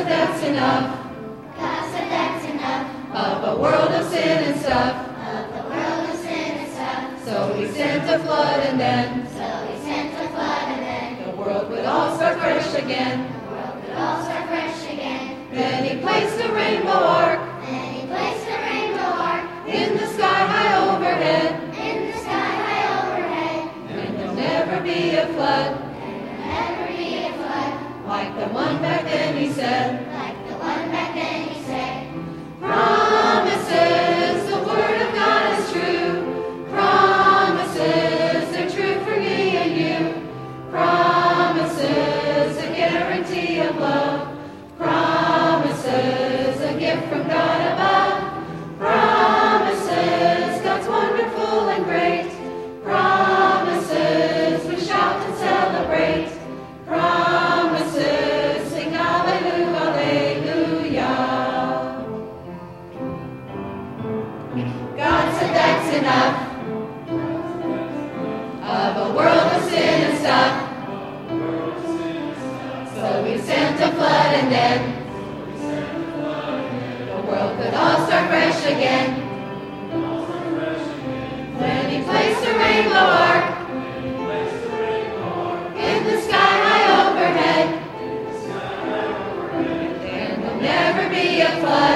said that's enough. God said that's enough. Of a world of sin and stuff. Of the world of sin and stuff. So he sent a flood and then So he sent a flood and then the world would all start fresh again. the world would all start fresh again. Then he placed a rainbow ark Then he placed a rainbow ark in the sky high overhead. in the sky high overhead. And there'll never be a flood Never be a flood like the one back then, he said. like the one back then, he said. Promises, the word of God is true. Promises, they're true for me and you. Promises, a guarantee of love. Promises, a gift from God above. Promises, God's wonderful and great. Promises, we shout and celebrate. Promises, sing hallelujah, hallelujah. God said that's enough. Of a world of sin and stuff. So he sent a flood and then the world could all start fresh again. When he placed a rainbow ark in the sky high overhead. And there'll never be a flood